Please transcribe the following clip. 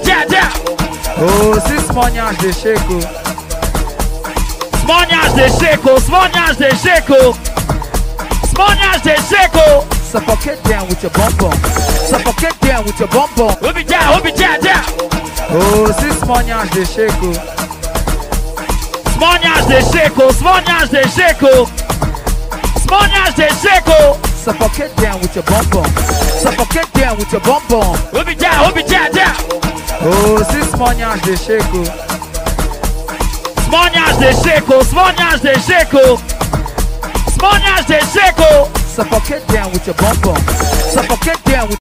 jaja. Oh, see small nyash they shake oh. Small nyash they shake oh, small nyash they shake oh. Small nyash they shake oh. Suffocate them with your bum bum. Suffocate them with your bum bum. Obi jaja. Oh, see small nyash they shake oh. Small nyash they shake oh, small nyash they shake oh. Small nyash they shake oh. Suffocate them with your bum bum. Suffocate them with your bum bum. Obi jaja. Oh, see small nyash they shake oh. Small nyash they shake oh, small nyash they shake oh. Small nyash they shake oh. Suffocate them with your bum bum. Suffocate them with